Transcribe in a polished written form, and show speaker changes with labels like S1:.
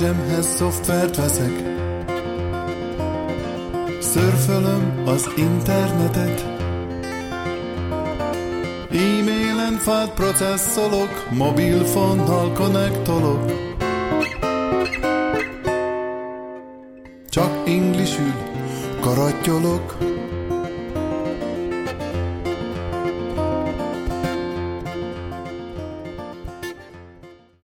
S1: magamhez szoftvert veszek. Szörfölöm az internetet, e-mailen fát processzolok, mobilfonnal konnektolok. Csak inglisül karattyolok,